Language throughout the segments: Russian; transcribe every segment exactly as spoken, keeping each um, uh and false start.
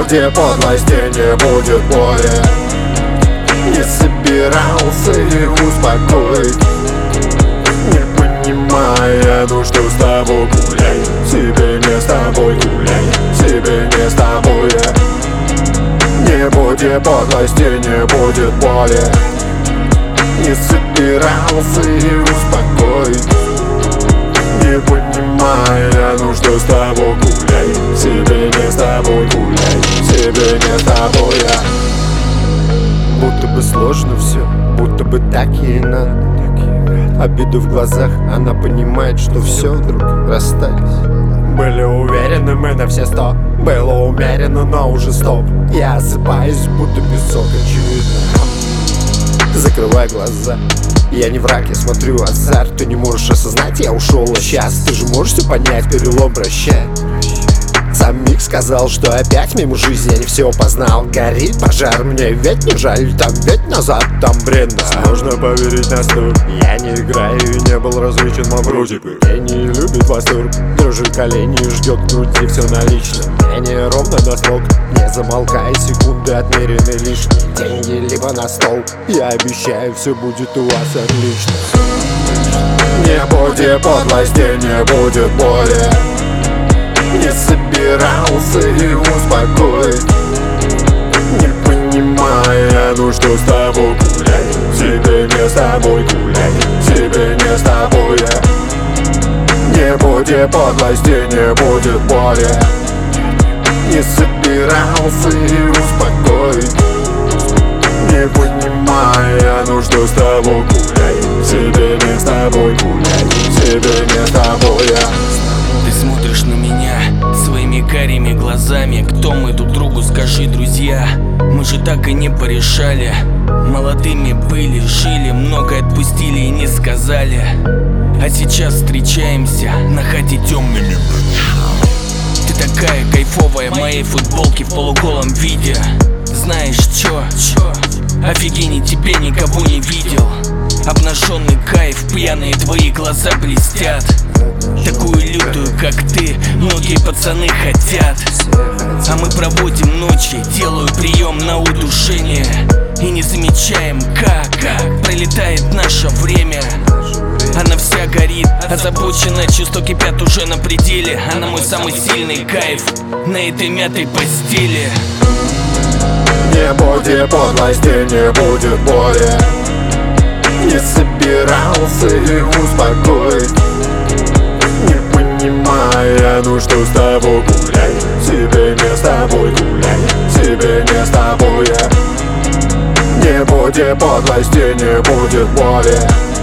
будет подлости, не будет боли. Не собирался их успокоить, не понимая, ну что с тобой гулять. Себе не с тобой гулять, себе не с тобой. Не будет подлости, не будет боли. Не собирался их успокоить, не понимая, ну что с тобой гулять. Себе не с тобой гулять, себе не с тобой. Будто бы сложно все, будто бы так ей надо. Обиду в глазах, она понимает, что все, вдруг расстались. Были уверены мы на все сто, было умеренно, но уже стоп. Я осыпаюсь, будто песок, очевидно. Закрывай глаза, я не враг, я смотрю азарт. Ты не можешь осознать, я ушел, а сейчас ты же можешь все понять, перелом прощай. Сам Мик сказал, что опять мимо жизни я не все познал. Горит пожар, мне ведь не жаль, там ведь назад, там бренно. Сложно поверить на сто, я не играю и не был различен вроде бы. Гений любит восторг, дрожит колени, ждет в груди все налично. Мнение ровно на слог, не замолкай, секунды отмерены лишние. Деньги либо на стол, я обещаю, все будет у вас отлично. Не будет подлости, не будет боли. Не собирался их успокоить, не понимая, ну что с тобой гулять. Себе не с тобой гулять, себе не с тобой. Не будет подлости, не будет боли. Не собирался их успокоить, не понимая, ну что с тобой гулять. Себе не с тобой гулять, себе не с тобой. Ты смотришь на меня своими карими глазами. Кто мы друг другу, скажи, друзья? Мы же так и не порешали. Молодыми были, жили, многое отпустили и не сказали. А сейчас встречаемся на хате темными. Ты такая кайфовая в моей футболке в полуголом виде. Знаешь чё? Офигеней, тебе никого не видел. Обнаженный кайф, пьяные твои глаза блестят. Такую лютую, как ты, многие пацаны хотят. А мы проводим ночи, делаю прием на удушение. И не замечаем, как, как пролетает наше время. Она вся горит, озабочена, чувства кипят уже на пределе. Она мой самый сильный кайф на этой мятой постели. Не будет подлости, не будет боли. Не собирался их успокоить, не понимая, ну что с тобой гулять. Себе не с тобой гулять, себе не с тобой. Не будет подлости, не будет боли.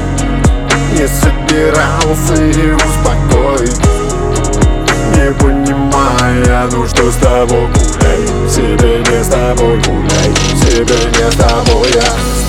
Не собирался их успокоить, не понимая, ну что с тобой гулять. Себе не с тобой гулять, себе не с тобой.